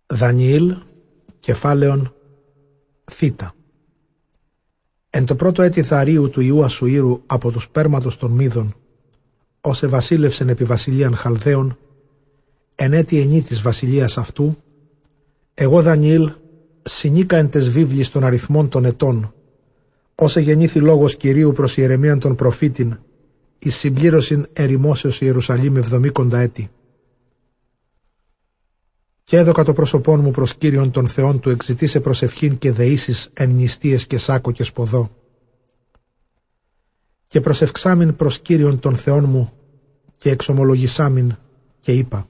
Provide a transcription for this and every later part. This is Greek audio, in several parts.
Δανιήλ, κεφάλαιον θήτα. Εν το πρώτο έτη Δαρίου του ιού Ασουήρου από του σπέρματος των Μίδων, όσε βασίλευσεν επί βασιλείαν Χαλδαίων, εν έτη ενή της βασιλείας αυτού, εγώ Δανιήλ συνήκα εν τες βίβλης των αριθμών των ετών, όσε γεννήθη λόγος Κυρίου προς Ιερεμίαν τον προφήτην, εις συμπλήρωσιν ερημώσεως Ιερουσαλήμ 70 έτη. Και έδωκα το πρόσωπόν μου προς Κύριον των Θεών του εξητήσε προσευχήν και δεήσεις εν νηστείες και σάκο και σποδό. Και προσευχσάμιν προς Κύριον των Θεών μου και εξομολογησάμιν και είπα: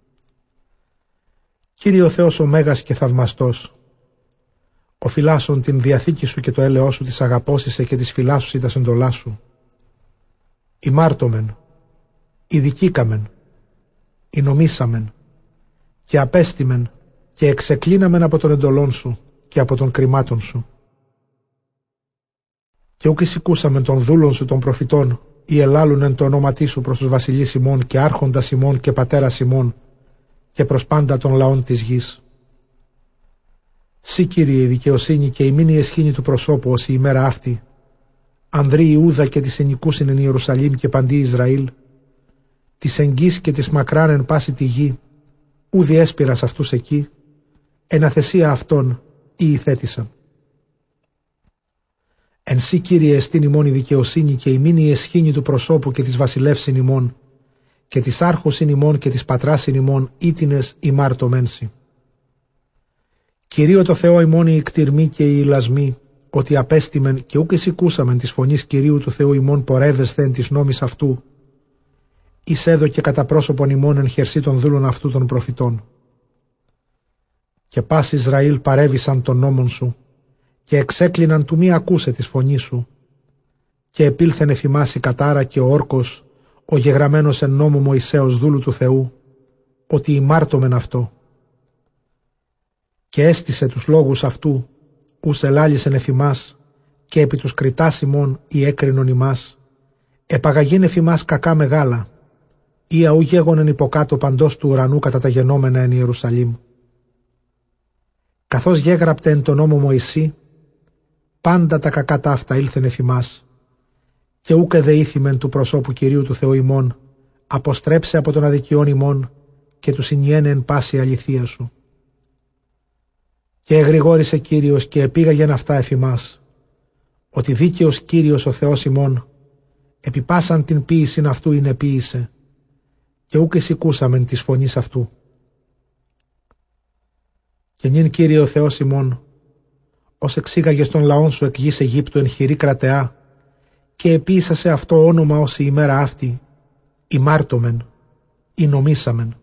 Κύριε ο Θεός ο Μέγας και θαυμαστός, ο φυλάσσον την διαθήκη σου και το έλεό σου της αγαπώσισε και της φυλάσσουσι τα σεντολά σου. Ημάρτωμεν, ειδικήκαμεν, εινομήσαμεν, και απέστημεν και εξεκλίναμεν από τον εντολών σου και από των κρυμάτων σου. Και ούκ εισηκούσαμεν των δούλων σου των προφητών, ή ελάλουν εν το ονόματί σου προς τους βασιλείς ημών και άρχοντας ημών και πατέρας ημών και προς πάντα των λαών της γης. Σύ, Κύριε, η δικαιοσύνη και η μήνυ εσχήνη του προσώπου ως η ημέρα αυτή, ανδροί Ιούδα και της ενικούσιν εν Ιερουσαλήμ και παντί Ισραήλ, της εγγύς και της μακράν εν πάση τη γη, ούδη έσπηρας αυτούς εκεί, εν αθεσία αυτών ή ηθέτησαν. Εν σύ, Κύριε, εστίν ημών η δικαιοσύνη και η μήνυ εσχήνη του προσώπου και της βασιλεύσιν ημών και της άρχουσιν ημών και της πατράσιν ημών ήτινες ημάρτωμένσι. Κυρίω το Θεό ημών οι κτηρμοί και οι ηλασμοί, ότι απέστημεν και ούκ εισηκούσαμεν της φωνής Κυρίου του Θεού ημών πορεύεσθε εν της νόμης αυτού, εις έδωκε κατά πρόσωπον ημών εν χερσί των δούλων αυτού των προφητών. Και πας Ισραήλ παρέβησαν των νόμων σου και εξέκλειναν του μη ακούσε της φωνής σου και επήλθεν εφημάς η κατάρα και ο όρκος, ο γεγραμμένος εν νόμου Μωυσέως δούλου του Θεού, ότι ημάρτωμεν αυτό. Και έστησε τους λόγους αυτού, ους ελάλησεν εφημάς και επί τους κριτάς ημών ή έκρινον ημάς, επαγαγήν εφημάς κακά μεγάλα, ή αού γέγονεν υποκάτω παντός του ουρανού κατά τα γενόμενα εν Ιερουσαλήμ. Καθώς γέγραπτε εν τον νόμο Μωυσή, πάντα τα κακά ταύτα ήλθεν εφημάς, και ούκ εδεήθημεν του προσώπου Κυρίου του Θεού ημών, αποστρέψε από τον αδικιών ημών και του συνιένε εν πάση αληθεία σου. Και εγρηγόρησε Κύριος και επήγαγεν αυτά εφημάς, ότι δίκαιος Κύριος ο Θεός ημών, επιπάσαν την ποίησιν αυτού είναι ποίησε, και ούκ εισηκούσαμεν της φωνής αυτού. Και νυν, Κύριε ο Θεός ημών, ως εξήγαγες τον λαόν σου εκ γης Αιγύπτου εν χειρή κρατεά, και επίησα σε αυτό όνομα ως η ημέρα αυτή, ημάρτωμεν, εινομήσαμεν.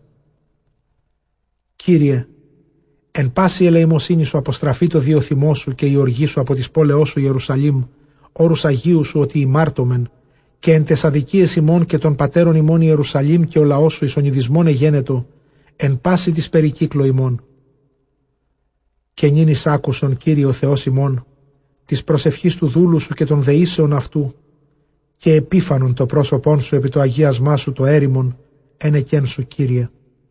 Κύριε, εν πάση ελεημοσύνη σου αποστραφεί το δύο θυμό σου και η οργή σου από της πόλεώς σου Ιερουσαλήμ, όρους Αγίου σου ότι ημάρτωμεν, και εν τες αδικίες ημών και των πατέρων ημών Ιερουσαλήμ και ο λαός σου εις ονειδισμόν εγένετο, εν πάση της περικύκλω ημών. Και νυν εις άκουσον, Κύριε ο Θεός ημών, της προσευχής του δούλου σου και των δεήσεων αυτού, και επίφανον το πρόσωπόν σου επί το αγίασμά σου το έρημον, εν εκέν σου, Κύριε.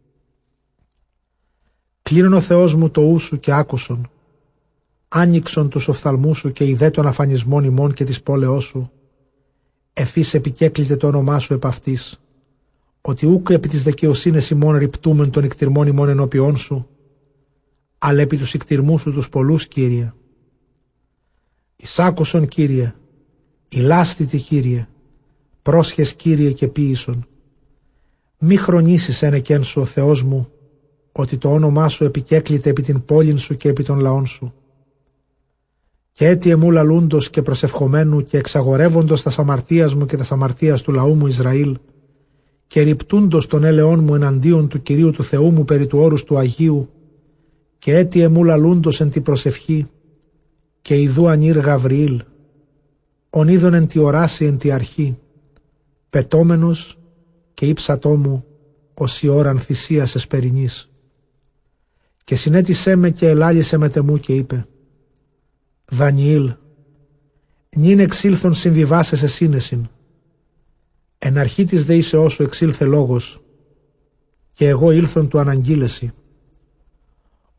Κλείνον ο Θεός μου το ου σου και άκουσον, άνοιξον τους οφθαλμούς σου και ιδέ των αφανισμών ημών και της πόλεώς σου, εφής επικέκλειται το όνομά σου επ' αυτής, ότι ούκ επί της δικαιοσύνης ημών ρυπτούμεν των ικτυρμών ημών ενώπιόν σου, αλλά επί τους ικτυρμούς σου τους πολλούς, Κύριε. Εισάκουσον, Κύριε, ηλάστητη, Κύριε, πρόσχες, Κύριε, και ποίησον. Μη χρονίσεις εν εκέν σου, ο Θεός μου, ότι το όνομά σου επικέκλειται επί την πόλην σου και επί των λαών σου. Και έτι εμού λαλούντος και προσευχομένου και εξαγορεύοντος τας αμαρτίας μου και τας αμαρτίας του λαού μου Ισραήλ, και ρυπτούντος των έλεών μου εναντίον του Κυρίου του Θεού μου περί του όρους του Αγίου, και έτι εμού λαλούντος εν τη προσευχή, και ιδού ανήρ Γαβριήλ, ον είδον εν τη οράση εν τη αρχή, πετώμενος και ύψατό μου ως η ώραν θυσίας εσπερινής. Και συνέτησέ με και ελάλησε με τεμού και είπε: Δανιήλ, νυν εξήλθον συμβιβάσεσαι σύνεσιν. Εν αρχή της δεήσεώς σου εξήλθε λόγος, και εγώ ήλθον του αναγγείλεση.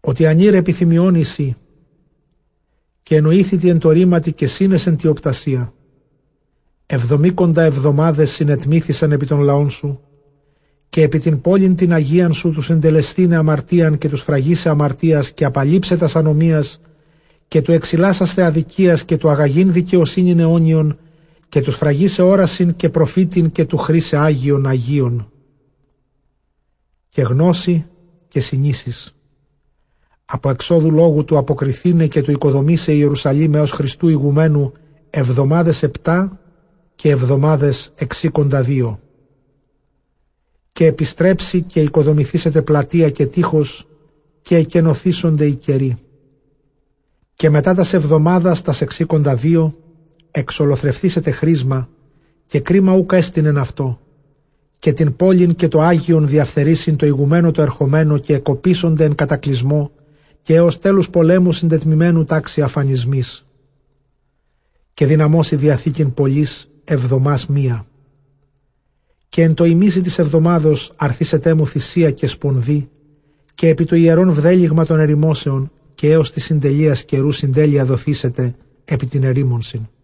ότι ανήρ επιθυμιών εσύ, και εννοήθητη εν το ρήματι και σύνεσεν τη οπτασία. 70 εβδομάδες συνετμήθησαν επί των λαών σου, και επί την πόλην την Αγίαν σου τους εντελεστήνε αμαρτίαν και τους φραγίσε αμαρτίας και απαλείψε τας ανομίας και του εξηλάσαστε αδικίας και του αγαγήν δικαιοσύνην αιώνιον και τους φραγίσε όρασιν και προφήτην και του χρήσε Άγιον Αγίων. Και γνώση και συνήσεις. Από εξόδου λόγου του αποκριθήνε και του οικοδομήσε Ιερουσαλήμ έως Χριστού ηγουμένου εβδομάδες 7 και εβδομάδες 62. Και επιστρέψει και οικοδομηθήσετε πλατεία και τείχος και εκενωθήσονται οι καιροί. Και μετά τας εβδομάδας τας 62 εξολοθρευθήσετε χρήσμα και κρίμα ούκα έστεινεν αυτό και την πόλην και το Άγιον διαφθερήσιν το ηγουμένο το ερχομένο και εκοπήσονται εν κατακλυσμό και έως τέλους πολέμου συντετμημένου τάξη αφανισμής. Και δυναμώσει διαθήκην πολλής εβδομάς μία. Και εν το ημίσι της εβδομάδος αρθήσετέ μου θυσία και σπονδί και επί το ιερόν βδέλιγμα των ερημώσεων και έως της συντελείας καιρού συντέλεια δοθήσετε επί την ερήμονσιν.